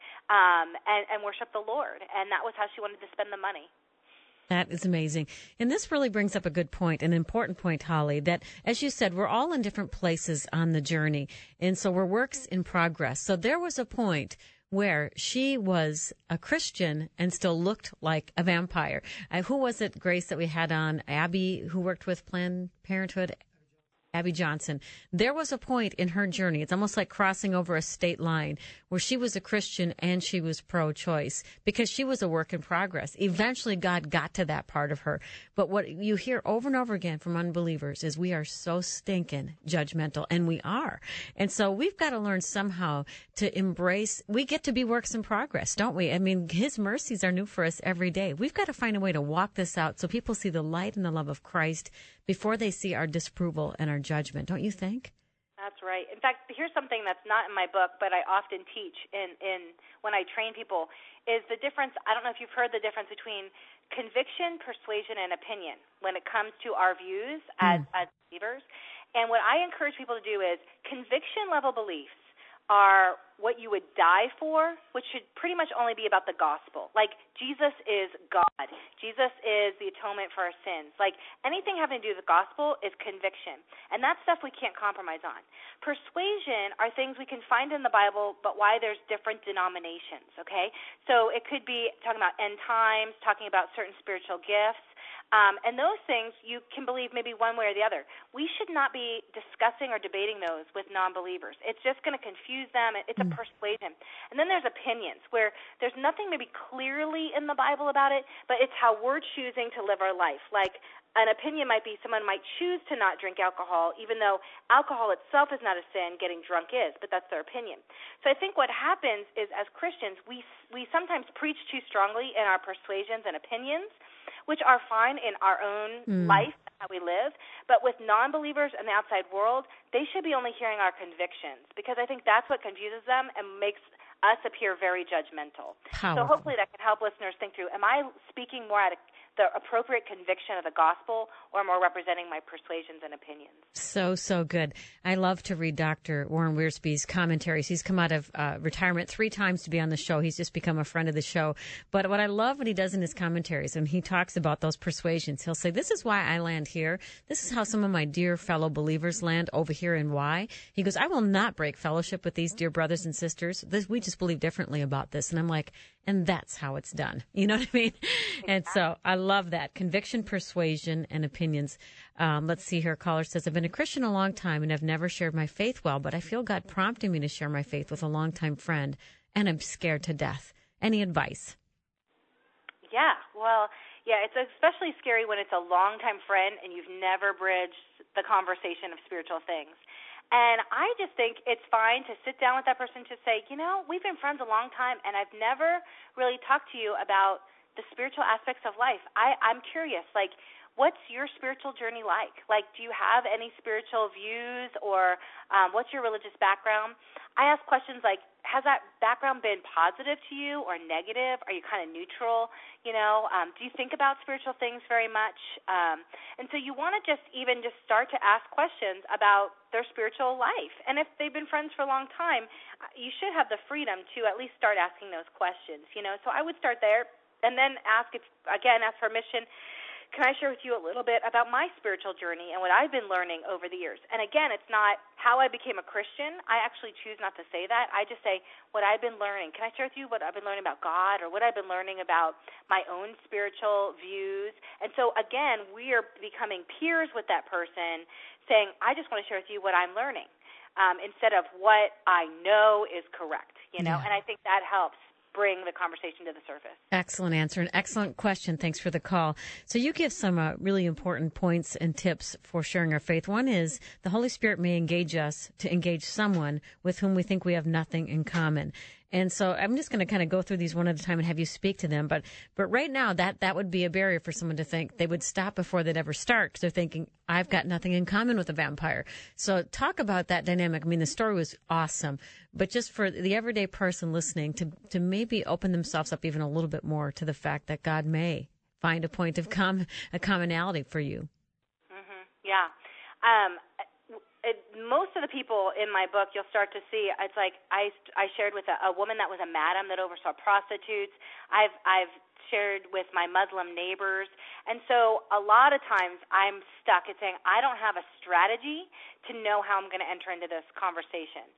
and worship the Lord. And that was how she wanted to spend the money. That is amazing. And this really brings up a good point, an important point, Holly, that, as you said, we're all in different places on the journey. And so we're works in progress. So there was a point where she was a Christian and still looked like a vampire. Who was it, Grace, that we had on? Abby, who worked with Planned Parenthood? Abby Johnson, there was a point in her journey, it's almost like crossing over a state line, where she was a Christian and she was pro-choice because she was a work in progress. Eventually, God got to that part of her. But what you hear over and over again from unbelievers is we are so stinking judgmental, and we are. And so we've got to learn somehow to embrace, we get to be works in progress, don't we? I mean, His mercies are new for us every day. We've got to find a way to walk this out so people see the light and the love of Christ before they see our disapproval and our judgment, don't you think? That's right. In fact, here's something that's not in my book, but I often teach in when I train people, is the difference. I don't know if you've heard the difference between conviction, persuasion, and opinion when it comes to our views as believers. And what I encourage people to do is conviction-level beliefs are what you would die for, which should pretty much only be about the gospel. Like, Jesus is God. Jesus is the atonement for our sins. Like, anything having to do with the gospel is conviction. And that's stuff we can't compromise on. Persuasion are things we can find in the Bible, but why there's different denominations, okay? So it could be talking about end times, talking about certain spiritual gifts. And those things you can believe maybe one way or the other. We should not be discussing or debating those with non-believers. It's just going to confuse them. It's a persuasion. And then there's opinions where there's nothing maybe clearly in the Bible about it, but it's how we're choosing to live our life. Like, an opinion might be someone might choose to not drink alcohol, even though alcohol itself is not a sin, getting drunk is, but that's their opinion. So I think what happens is, as Christians, we sometimes preach too strongly in our persuasions and opinions, which are fine in our own life, how we live, but with non-believers in the outside world, they should be only hearing our convictions, because I think that's what confuses them and makes us appear very judgmental. Powerful. So hopefully that can help listeners think through, am I speaking more out of the appropriate conviction of the gospel, or more representing my persuasions and opinions? So good. I love to read Dr. Warren Wiersbe's commentaries. He's come out of retirement 3 times to be on the show. He's just become a friend of the show. But what I love what he does in his commentaries, and he talks about those persuasions, he'll say, this is why I land here. This is how some of my dear fellow believers land over here, and why. He goes, I will not break fellowship with these dear brothers and sisters. We just believe differently about this. And I'm like, and that's how it's done. You know what I mean? And so I love that. Conviction, persuasion, and opinions. Let's see here. A caller says, I've been a Christian a long time and have never shared my faith well, but I feel God prompting me to share my faith with a longtime friend, and I'm scared to death. Any advice? Yeah, well, it's especially scary when it's a longtime friend and you've never bridged the conversation of spiritual things. And I just think it's fine to sit down with that person to say, we've been friends a long time, and I've never really talked to you about the spiritual aspects of life. I'm curious, like, what's your spiritual journey like? Like, do you have any spiritual views, or what's your religious background? I ask questions like, has that background been positive to you or negative? Are you kind of neutral? Do you think about spiritual things very much? And so you want to just start to ask questions about their spiritual life. And if they've been friends for a long time, you should have the freedom to at least start asking those questions. So I would start there and then ask permission. Can I share with you a little bit about my spiritual journey and what I've been learning over the years? And again, it's not how I became a Christian. I actually choose not to say that. I just say what I've been learning. Can I share with you what I've been learning about God, or what I've been learning about my own spiritual views? And so, again, we are becoming peers with that person, saying, I just want to share with you what I'm learning, instead of what I know is correct, And I think that helps bring the conversation to the surface. Excellent answer, an excellent question. Thanks for the call. So you give some really important points and tips for sharing our faith. One is the Holy Spirit may engage us to engage someone with whom we think we have nothing in common. And so I'm just going to kind of go through these one at a time and have you speak to them. But right now, that would be a barrier for someone to think. They would stop before they'd ever start, because they're thinking, I've got nothing in common with a vampire. So talk about that dynamic. I mean, the story was awesome. But just for the everyday person listening to maybe open themselves up even a little bit more to the fact that God may find a point of a commonality for you. Mm-hmm. Yeah. Most of the people in my book, you'll start to see, it's like I shared with a woman that was a madam that oversaw prostitutes. I've shared with my Muslim neighbors. And so a lot of times I'm stuck at saying I don't have a strategy to know how I'm going to enter into this conversation.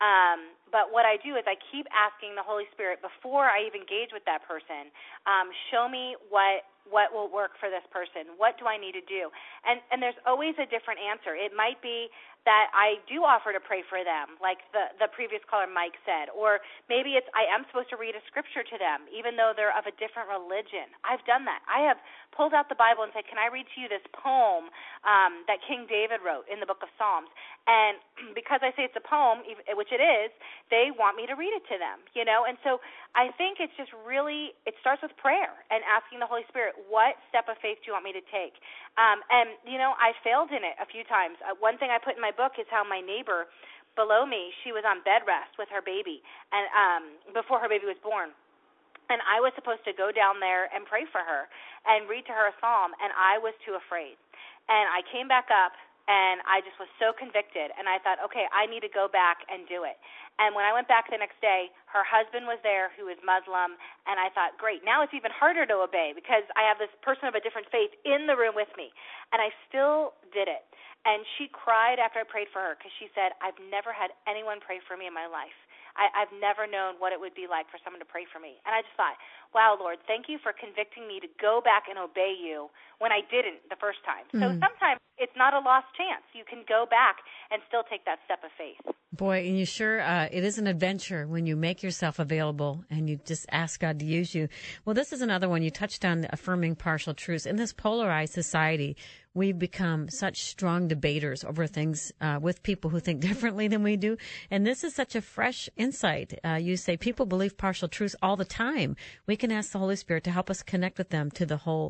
But what I do is I keep asking the Holy Spirit before I even engage with that person, show me what will work for this person. What do I need to do? And there's always a different answer. It might be that I do offer to pray for them, like the previous caller Mike said, or maybe it's I am supposed to read a scripture to them, even though they're of a different religion. I've done that. I have pulled out the Bible and said, can I read to you this poem that King David wrote in the book of Psalms? And because I say it's a poem, which it is, they want me to read it to them, you know? And so I think it's just really, it starts with prayer and asking the Holy Spirit, what step of faith do you want me to take? And, you know, I failed in it a few times. One thing I put in my book is how my neighbor below me, she was on bed rest with her baby and before her baby was born. And I was supposed to go down there and pray for her and read to her a psalm, and I was too afraid. And I came back up, and I just was so convicted, and I thought, okay, I need to go back and do it. And when I went back the next day, her husband was there who is Muslim, and I thought, great, now it's even harder to obey because I have this person of a different faith in the room with me. And I still did it. And she cried after I prayed for her because she said, I've never had anyone pray for me in my life. I've never known what it would be like for someone to pray for me. And I just thought, wow, Lord, thank you for convicting me to go back and obey you when I didn't the first time. So sometimes it's not a lost chance. You can go back and still take that step of faith. Boy, and you sure, it is an adventure when you make yourself available and you just ask God to use you. Well, this is another one. You touched on affirming partial truths. In this polarized society, we've become such strong debaters over things with people who think differently than we do. And this is such a fresh insight. You say people believe partial truths all the time. We can ask the Holy Spirit to help us connect them to the whole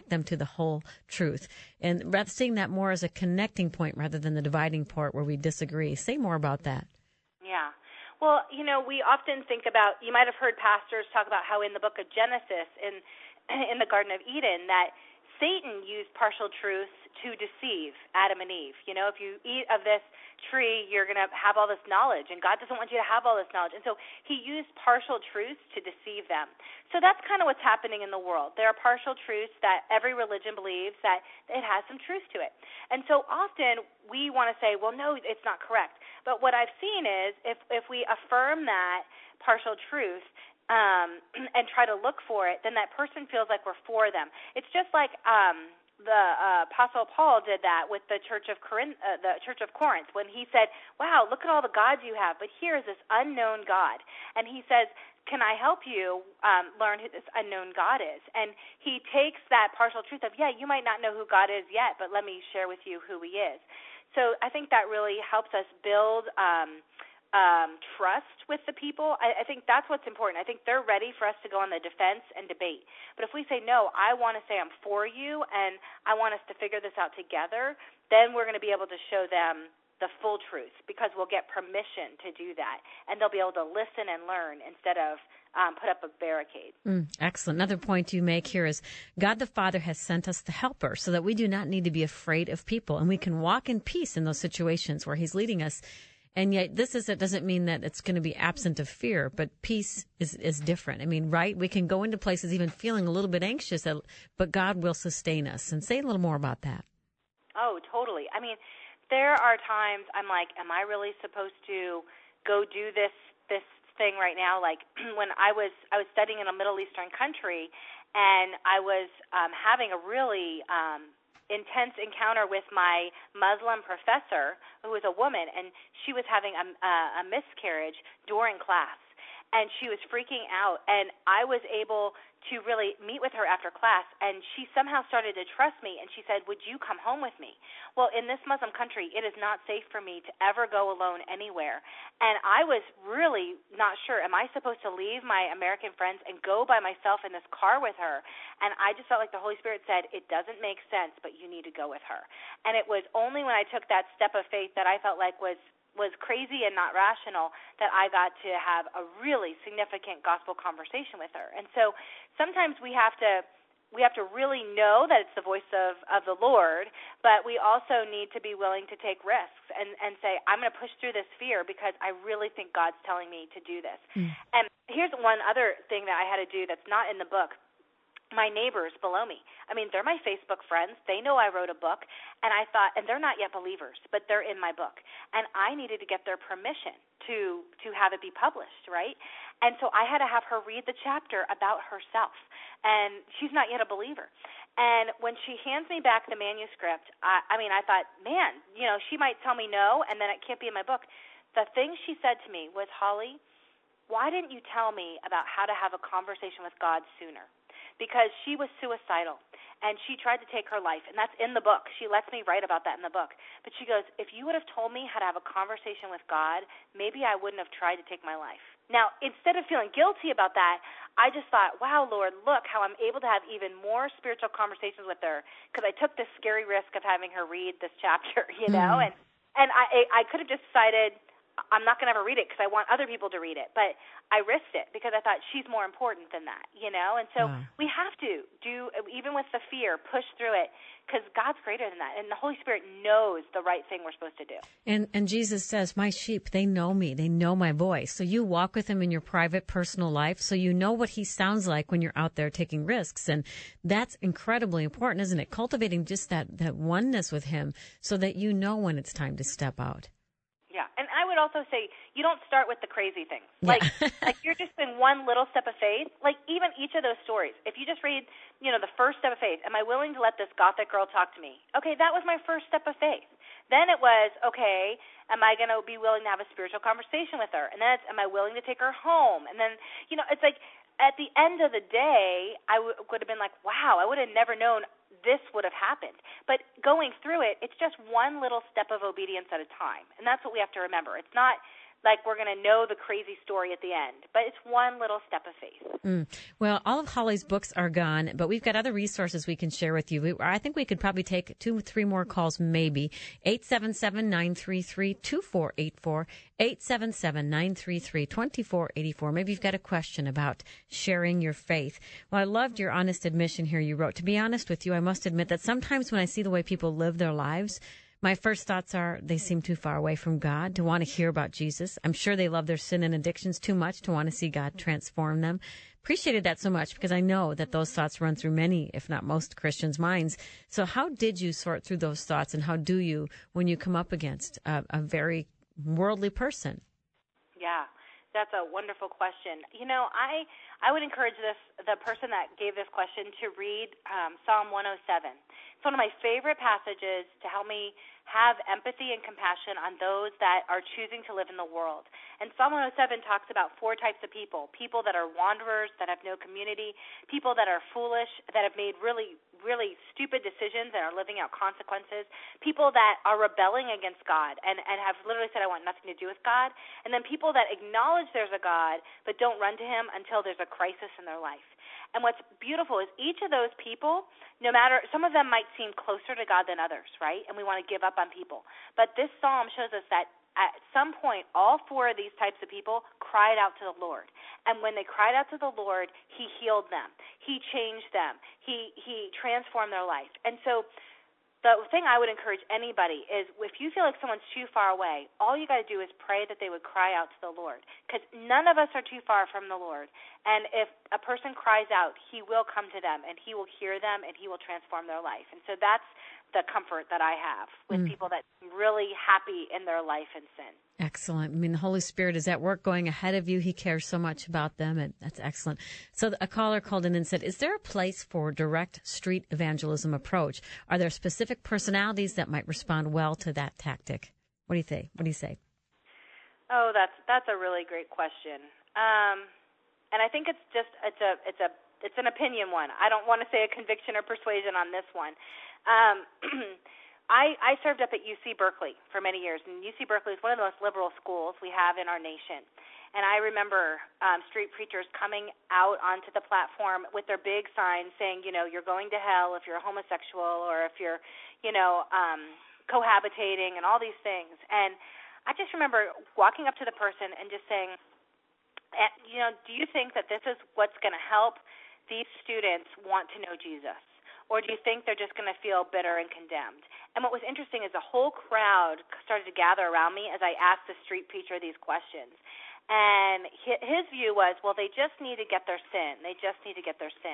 truth. And rather seeing that more as a connecting point rather than the dividing point where we disagree. Say more about that. Yeah. Well, you know, we often think about, you might have heard pastors talk about how in the book of Genesis, in the Garden of Eden, that Satan used partial truths to deceive Adam and Eve. You know, if you eat of this tree, you're going to have all this knowledge, and God doesn't want you to have all this knowledge. And so he used partial truths to deceive them. So that's kind of what's happening in the world. There are partial truths that every religion believes that it has some truth to it. And so often we want to say, well, no, it's not correct. But what I've seen is if we affirm that partial truth, and try to look for it, then that person feels like we're for them. It's just like the Apostle Paul did that with the Church of Corinth, when he said, "Wow, look at all the gods you have, but here is this unknown God," and he says, "Can I help you learn who this unknown God is?" And he takes that partial truth of, yeah, you might not know who God is yet, but let me share with you who he is. So I think that really helps us build trust with the people. I think that's what's important. I think they're ready for us to go on the defense and debate. But if we say, no, I want to say I'm for you and I want us to figure this out together, then we're going to be able to show them the full truth because we'll get permission to do that. And they'll be able to listen and learn instead of put up a barricade. Excellent. Another point you make here is God the Father has sent us the helper so that we do not need to be afraid of people and we can walk in peace in those situations where he's leading us. And yet it doesn't mean that it's going to be absent of fear, but peace is different. I mean, right? We can go into places even feeling a little bit anxious, but God will sustain us. And say a little more about that. Oh, totally. I mean, there are times I'm like, am I really supposed to go do this thing right now? Like when I was studying in a Middle Eastern country, and I was having a really intense encounter with my Muslim professor, who was a woman, and she was having a miscarriage during class, and she was freaking out, and I was able to really meet with her after class, and she somehow started to trust me, and she said, would you come home with me? Well, in this Muslim country, it is not safe for me to ever go alone anywhere, and I was really not sure, am I supposed to leave my American friends and go by myself in this car with her? And I just felt like the Holy Spirit said, it doesn't make sense, but you need to go with her. And it was only when I took that step of faith that I felt like was crazy and not rational that I got to have a really significant gospel conversation with her. And so sometimes we have to really know that it's the voice of the Lord, but we also need to be willing to take risks and say, I'm going to push through this fear because I really think God's telling me to do this. And here's one other thing that I had to do that's not in the book. my neighbors below me. I mean, they're my Facebook friends. They know I wrote a book, and I thought, and they're not yet believers, but they're in my book, and I needed to get their permission to have it be published, right? And so I had to have her read the chapter about herself, and she's not yet a believer. And when she hands me back the manuscript, I thought, man, she might tell me no, and then it can't be in my book. The thing she said to me was, Holly, why didn't you tell me about how to have a conversation with God sooner? Because she was suicidal, and she tried to take her life, and that's in the book. She lets me write about that in the book. But she goes, if you would have told me how to have a conversation with God, maybe I wouldn't have tried to take my life. Now, instead of feeling guilty about that, I just thought, wow, Lord, look how I'm able to have even more spiritual conversations with her, because I took this scary risk of having her read this chapter, and I could have just decided, I'm not going to ever read it because I want other people to read it. But I risked it because I thought she's more important than that, And so we have to do, even with the fear, push through it because God's greater than that. And the Holy Spirit knows the right thing we're supposed to do. And Jesus says, my sheep, they know me. They know my voice. So you walk with him in your private, personal life. So you know what he sounds like when you're out there taking risks. And that's incredibly important, isn't it? Cultivating just that oneness with him so that you know when it's time to step out. Yeah, and I would also say you don't start with the crazy things. Like you're just in one little step of faith. Like even each of those stories, if you just read, the first step of faith, am I willing to let this gothic girl talk to me? Okay, that was my first step of faith. Then it was, okay, am I going to be willing to have a spiritual conversation with her? And then it's, am I willing to take her home? And then, it's like at the end of the day, I would have been like, wow, I would have never known this would have happened. But going through it, it's just one little step of obedience at a time. And that's what we have to remember. It's not like we're going to know the crazy story at the end, but it's one little step of faith. Well, all of Holly's books are gone, but we've got other resources we can share with you. I think we could probably take 2-3 more calls, maybe. 877-933-2484, 877-933-2484. Maybe you've got a question about sharing your faith. Well, I loved your honest admission here you wrote. To be honest with you, I must admit that sometimes when I see the way people live their lives, my first thoughts are they seem too far away from God to want to hear about Jesus. I'm sure they love their sin and addictions too much to want to see God transform them. Appreciated that so much because I know that those thoughts run through many, if not most, Christians' minds. So how did you sort through those thoughts, and how do you when you come up against a very worldly person? Yeah, that's a wonderful question. I would encourage the person that gave this question to read Psalm 107. It's one of my favorite passages to help me have empathy and compassion on those that are choosing to live in the world. And Psalm 107 talks about 4 types of people: people that are wanderers, that have no community, people that are foolish, that have made really, really stupid decisions and are living out consequences, people that are rebelling against God and have literally said, I want nothing to do with God, and then people that acknowledge there's a God but don't run to him until there's a crisis in their life. And what's beautiful is each of those people, no matter, some of them might seem closer to God than others, right? And we want to give up on people. But this psalm shows us that at some point, all 4 of these types of people cried out to the Lord. And when they cried out to the Lord, he healed them. He changed them. He transformed their life. And so the thing I would encourage anybody is if you feel like someone's too far away, all you got to do is pray that they would cry out to the Lord, because none of us are too far from the Lord. And if a person cries out, he will come to them, and he will hear them, and he will transform their life. And so that's the comfort that I have with people that are really happy in their life in sin. Excellent. I mean, the Holy Spirit is at work going ahead of you. He cares so much about them, and that's excellent. So a caller called in and said, is there a place for direct street evangelism approach? Are there specific personalities that might respond well to that tactic? What do you think? What do you say? Oh, that's a really great question. And I think it's an opinion one. I don't want to say a conviction or persuasion on this one. I served up at UC Berkeley for many years, and UC Berkeley is one of the most liberal schools we have in our nation. And I remember street preachers coming out onto the platform with their big signs saying, you're going to hell if you're a homosexual or if you're, cohabitating and all these things. And I just remember walking up to the person and just saying, do you think that this is what's going to help these students want to know Jesus? Or do you think they're just going to feel bitter and condemned? And what was interesting is the whole crowd started to gather around me as I asked the street preacher these questions. And his view was, well, they just need to get their sin. They just need to get their sin.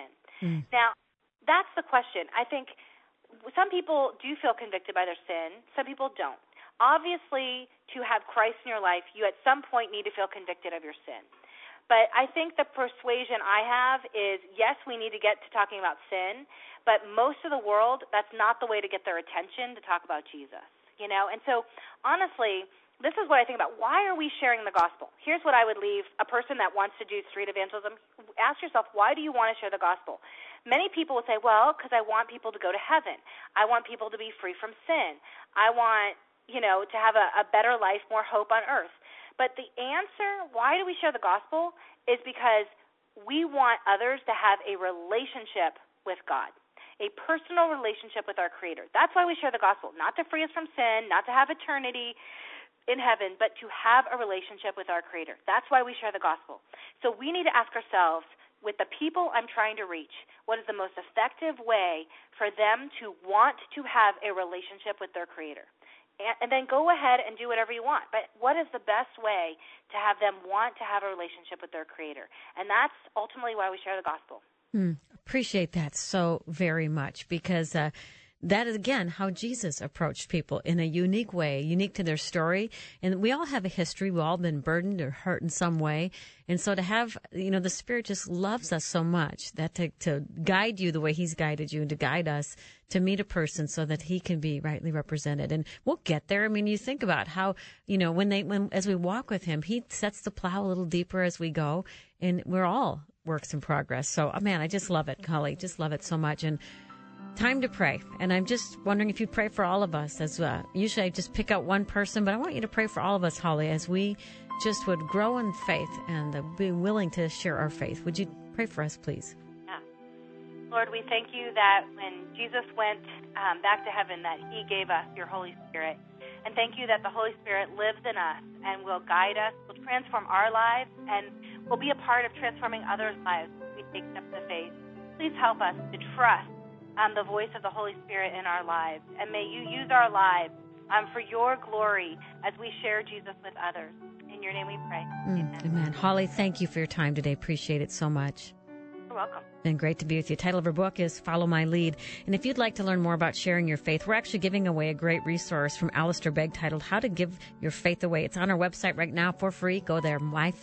Now, that's the question. I think some people do feel convicted by their sin. Some people don't. Obviously, to have Christ in your life, you at some point need to feel convicted of your sin. But I think the persuasion I have is, yes, we need to get to talking about sin, but most of the world, that's not the way to get their attention, to talk about Jesus, you know? And so, honestly, this is what I think about. Why are we sharing the gospel? Here's what I would leave a person that wants to do street evangelism. Ask yourself, why do you want to share the gospel? Many people would say, well, because I want people to go to heaven. I want people to be free from sin. I want, you know, to have a better life, more hope on earth. But the answer, why do we share the gospel, is because we want others to have a relationship with God, a personal relationship with our Creator. That's why we share the gospel, not to free us from sin, not to have eternity in heaven, but to have a relationship with our Creator. That's why we share the gospel. So we need to ask ourselves, with the people I'm trying to reach, what is the most effective way for them to want to have a relationship with their Creator? And then go ahead and do whatever you want. But what is the best way to have them want to have a relationship with their Creator? And that's ultimately why we share the gospel. Appreciate that so very much, because that is, again, how Jesus approached people in a unique way, unique to their story. And we all have a history. We've all been burdened or hurt in some way. And so to have, you know, the Spirit just loves us so much that to guide you the way He's guided you and to guide us to meet a person so that he can be rightly represented. And we'll get there. I mean, you think about how, you know, as we walk with Him, He sets the plow a little deeper as we go. And we're all works in progress. So, man, I just love it, Holly. Just love it so much. And time to pray. And I'm just wondering if you'd pray for all of us. As usually I just pick out one person, but I want you to pray for all of us, Holly, as we just would grow in faith and be willing to share our faith. Would you pray for us, please? Yeah. Lord, we thank you that when Jesus went back to heaven, that He gave us your Holy Spirit. And thank you that the Holy Spirit lives in us and will guide us, will transform our lives, and will be a part of transforming others' lives as we take steps of faith. Please help us to trust the voice of the Holy Spirit in our lives. And may you use our lives for your glory as we share Jesus with others. In your name we pray. Amen. Holly, thank you for your time today. Appreciate it so much. You're welcome. Been great to be with you. The title of her book is Follow My Lead. And if you'd like to learn more about sharing your faith, we're actually giving away a great resource from Alistair Begg titled How to Give Your Faith Away. It's on our website right now for free. Go there,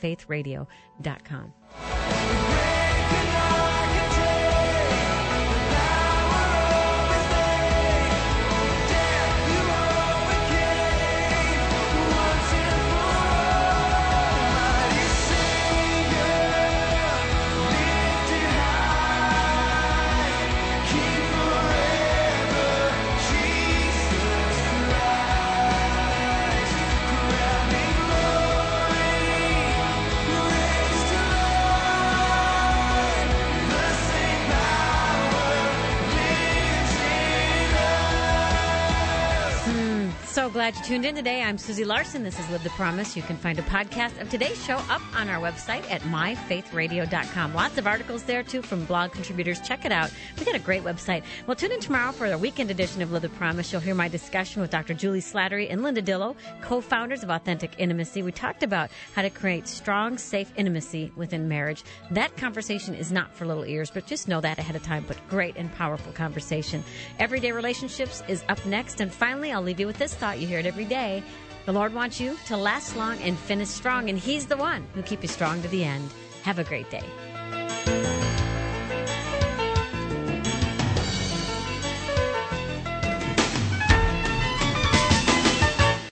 myfaithradio.com. So glad you tuned in today. I'm Susie Larson. This is Live the Promise. You can find a podcast of today's show up on our website at myfaithradio.com. Lots of articles there, too, from blog contributors. Check it out. We got a great website. Well, tune in tomorrow for the weekend edition of Live the Promise. You'll hear my discussion with Dr. Julie Slattery and Linda Dillow, co-founders of Authentic Intimacy. We talked about how to create strong, safe intimacy within marriage. That conversation is not for little ears, but just know that ahead of time. But great and powerful conversation. Everyday Relationships is up next. And finally, I'll leave you with this thought. You hear it every day. The Lord wants you to last long and finish strong, and He's the one who'll keep you strong to the end. Have a great day.